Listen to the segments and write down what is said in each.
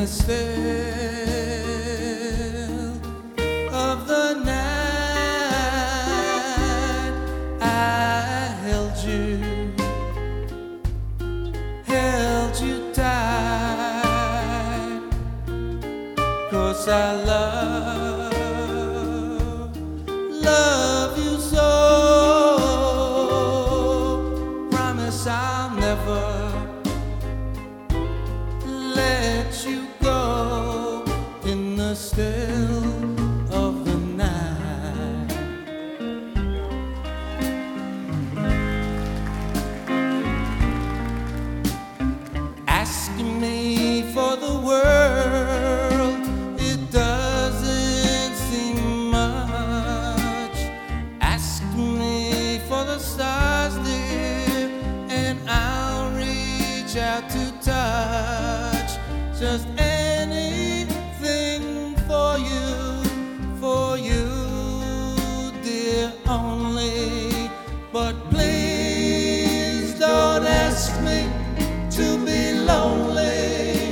the still of the night, I held you tight, 'cause I love you so. Promise I'll never let you go in the still of the night. Asking me for the world, it doesn't seem much. Asking me for the stars, dear, and I'll reach out to touch. Just anything for you, dear, only. But please don't ask me to be lonely.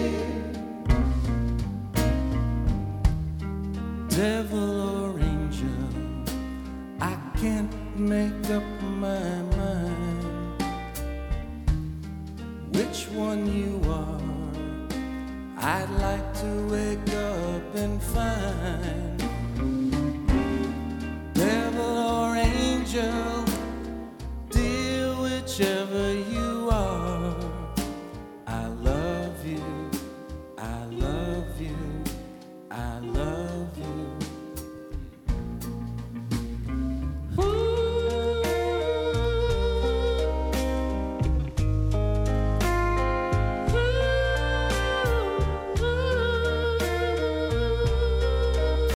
Devil or angel, I can't make up my mind which one you are. I'd like to wake up and find